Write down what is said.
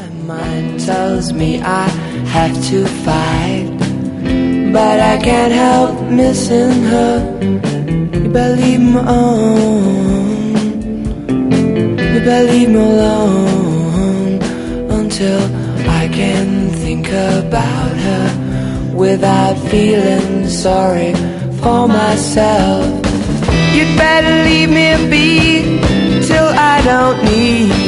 mind tells me I have to fight, but I can't help missing her. You better leave me alone. You better leave me alone until I can think about her without feeling sorry for myself. You'd better leave me be till I don't need